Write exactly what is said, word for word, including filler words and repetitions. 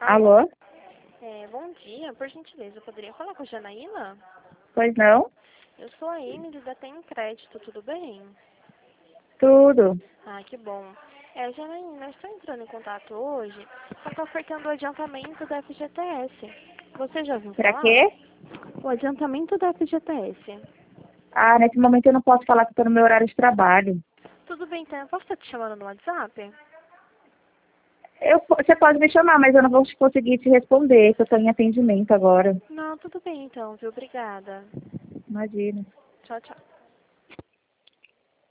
Alô? Alô? É, bom dia, por gentileza, eu poderia falar com a Janaína? Pois não? Eu sou a Emily da Tem Crédito, tudo bem? Tudo. Ah, que bom. É, Janaína, eu estou entrando em contato hoje para ofertando o adiantamento da F G T S. Você já ouviu Pra falar? quê? O adiantamento da F G T S. Ah, nesse momento eu não posso falar que estou no meu horário de trabalho. Tudo bem, então eu posso estar te chamando no WhatsApp? Eu, você pode me chamar, mas eu não vou conseguir te responder, que eu estou em atendimento agora. Não, tudo bem então, viu? Obrigada. Imagina. Tchau, tchau.